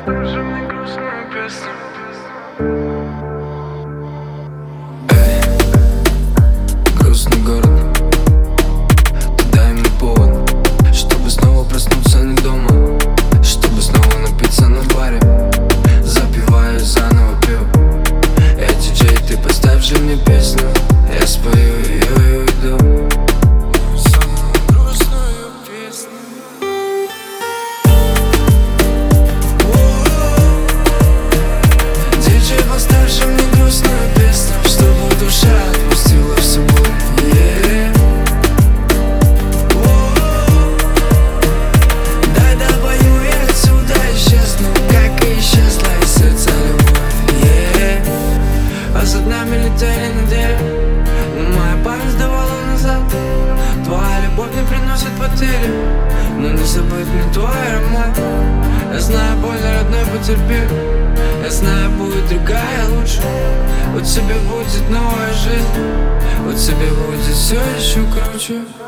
Скажи мне грустную песню. Эй, грустный город, ты дай мне повод, чтобы снова проснуться не дома, чтобы снова напиться на баре. Запиваю заново пиво. Эй, диджей, ты поставь же мне песню, я спою ее и уйду. Самую грустную песню. Диджей, поставь же мне грустную песню, чтобы душа отпустила всю боль. Дай допою я отсюда исчезну, как и исчезла из сердца любовь. А за нами летели недели, но моя память сдавала назад. Твоя любовь не приносит потери, но не забыть мне твой аромат. Я знаю, больно, родной, потерпи. Я знаю, будет другая лучше. У тебя будет новая жизнь, у тебя будет все еще круче.